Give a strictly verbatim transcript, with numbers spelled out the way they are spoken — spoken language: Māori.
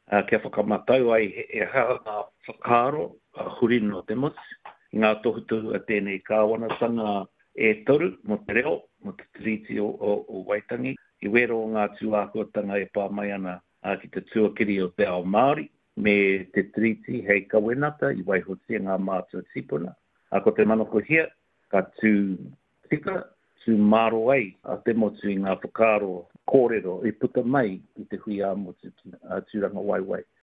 uh, kia whakamatau ai he e haa ngā whakaro uh, huri no te motu. Ngā tohutohu a tēnei kāwanatanga e toru mo te reo, mo te tiriti o, o, o Waitangi. I wero o ngā tūākuatanga e pā mai ana uh, ki te tuakiri o te ao Māori, me te tiriti hei kawenata i waihotia ngā mātua tipuna. A ko te manoko hia, ka tū tika, tū maro ai a te motu i ngā whakaro kōrero i puta mai i te hui a motu uh, tūranga waiwai.